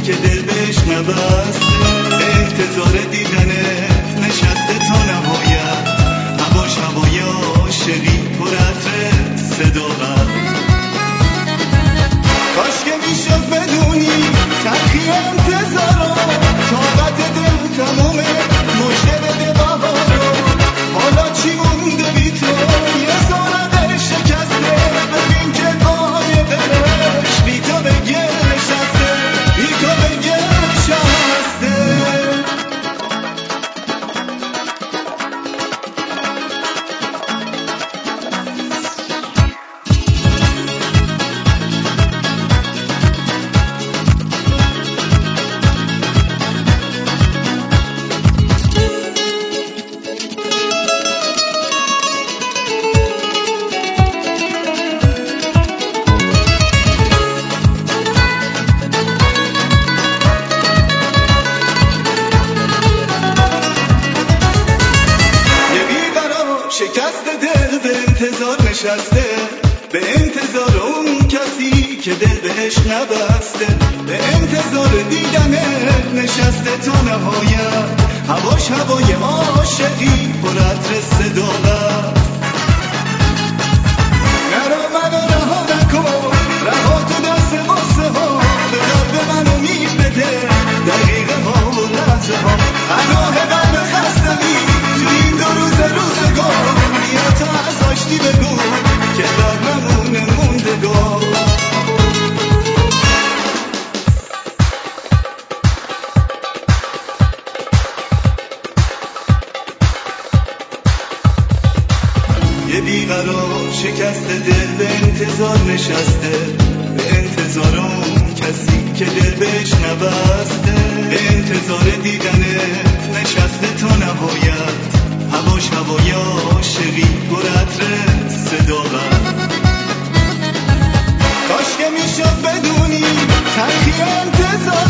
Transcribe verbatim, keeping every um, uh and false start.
که دل بهش نبسته، به انتظار دیدنت نشسته تا نهایت، هواش هوای عاشقی پر عطر صداقت. کاش که میشد بدونی تلخی انتظارم، طاقت دل تمومه مژده بده بهارم. حالا چی مونده بی تو؟ یه زارده شکسته، ببین که پای دلش بی تو به گل نشسته، بی تو به گل نشسته. شکست دل به انتظار نشسته، به انتظار اون کسی که دل بهش نبسته، به انتظار دیدنت نشسته تا نهایت، هواش هوای عاشقی پر عطر صداقت. نرو منو رها نکن، رها تو دست واسه ها، به قلب منو میبده دقیقه ها و لحظه ها. پناه قلب خستگی تو این دو روز روزگار، بیا تا از آشتی بگو که در نمونه موندگار. یه بیقرار شکست دل به انتظار نشسته، به انتظار اون کسی که دل بهش نبسته، به انتظار دیدنت نشسته تا نهایت، هواش هوای عاشقی پر عطر صداقت. کاش که میشد بدونی تلخی انتظار